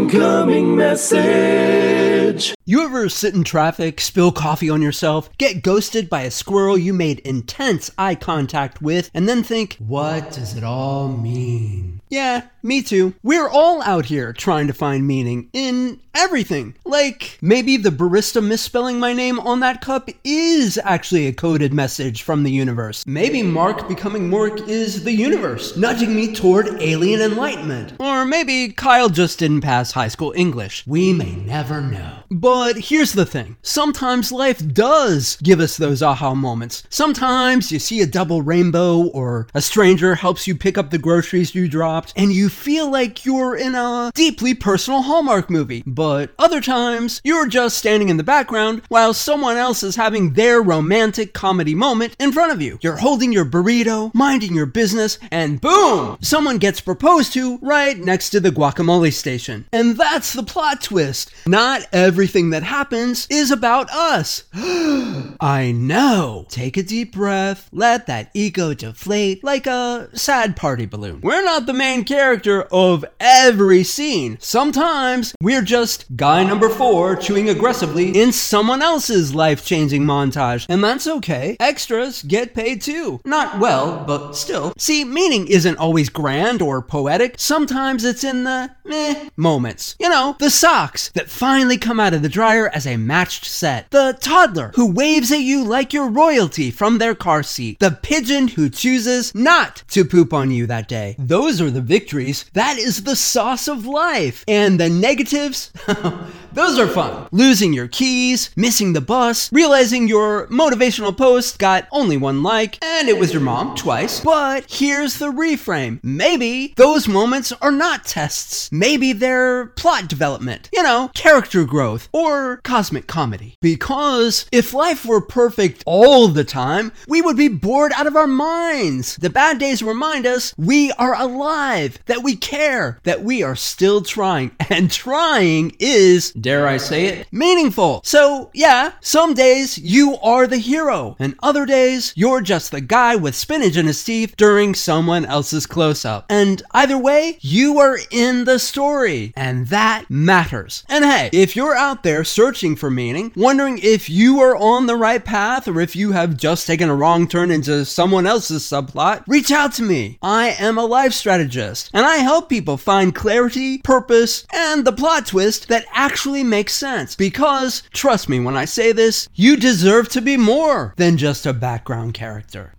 Incoming message. You ever sit in traffic, spill coffee on yourself, get ghosted by a squirrel you made intense eye contact with, and then think, what does it all mean? Yeah, me too. We're all out here trying to find meaning in everything. Like, maybe the barista misspelling my name on that cup is actually a coded message from the universe. Maybe Mark becoming Mork is the universe, nudging me toward alien enlightenment. Or maybe Kyle just didn't pass high school English. We may never know. But here's the thing. Sometimes life does give us those aha moments. Sometimes you see a double rainbow, or a stranger helps you pick up the groceries you dropped, and you feel like you're in a deeply personal Hallmark movie. But other times, you're just standing in the background while someone else is having their romantic comedy moment in front of you. You're holding your burrito, minding your business, and boom! Someone gets proposed to right next to the guacamole station. And that's the plot twist. Not everything that happens is about us. I know. Take a deep breath. Let that ego deflate like a sad party balloon. We're not the main character of every scene. Sometimes we're just guy number 4 chewing aggressively in someone else's life-changing montage. And that's okay. Extras get paid too. Not well, but still. See, meaning isn't always grand or poetic. Sometimes it's in the moments. You know, the socks that finally come out of the dryer as a matched set. The toddler who waves at you like you're royalty from their car seat. The pigeon who chooses not to poop on you that day. Those are the victories. That is the sauce of life. And the negatives? Those are fun. Losing your keys, missing the bus, realizing your motivational post got only 1 like, and it was your mom twice. But here's the reframe. Maybe those moments are not tests. Maybe they're plot development. You know, character growth or cosmic comedy. Because if life were perfect all the time, we would be bored out of our minds. The bad days remind us we are alive, that we care, that we are still trying. And trying is, dare I say it, meaningful. So yeah, some days you are the hero, and other days you're just the guy with spinach in his teeth during someone else's close-up. And either way, you are in the story, and that matters. And hey, if you're out there searching for meaning, wondering if you are on the right path or if you have just taken a wrong turn into someone else's subplot, reach out to me. I am a life strategist, and I help people find clarity, purpose, and the plot twist that actually makes sense. Because, trust me when I say this, you deserve to be more than just a background character.